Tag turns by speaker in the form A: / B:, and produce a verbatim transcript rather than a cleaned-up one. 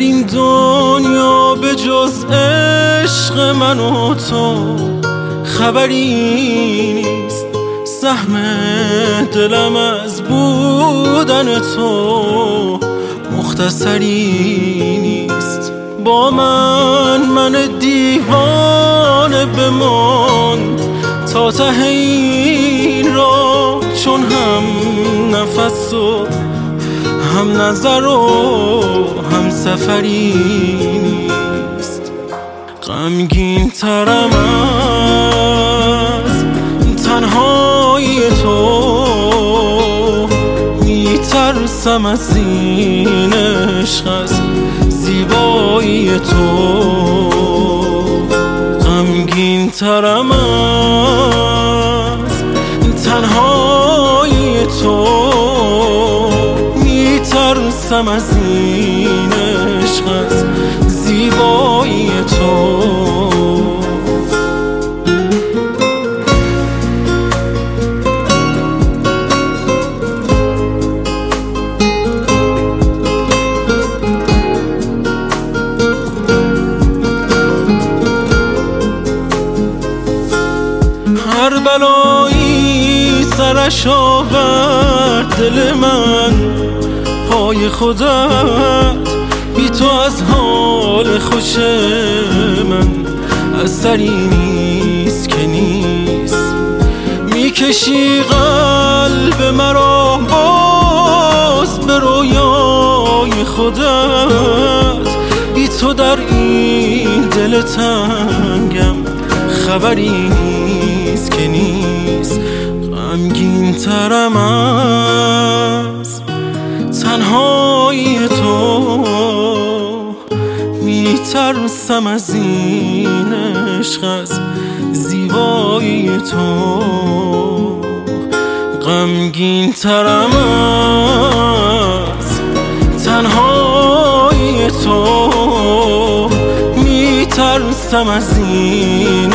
A: این دنیا به جز عشق من و تو خبری نیست. سهم دلم از بودن تو مختصری نیست. با من من دیوانه بمان تا ته این را، چون هم نفس و هم نظر و هم سفری نیست. غمگین ترم از تنهایی تو، میترسم از این عشق از زیبایی تو. غمگین ترم از تنهایی تو، میترسم از این عشق از زیبایی تو. هر بلایی سرش آورد دل من، پای خودت بی تو از حال خوش من اثری نیست که نیست. میکشی قلب مرا باز به رویای خودت، بی تو در این دل تنگم خبری نیست که نیست. غمگین ترم از تنهایی تو، میترسم از این عشق از زیبایی تو. غمگین ترم از تنهایی تو، میترسم از این